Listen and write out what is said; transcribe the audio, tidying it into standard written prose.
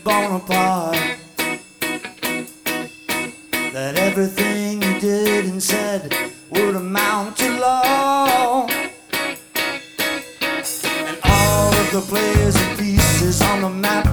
Bonaparte, that everything you did and said would amount to law, and all of the players and pieces on the map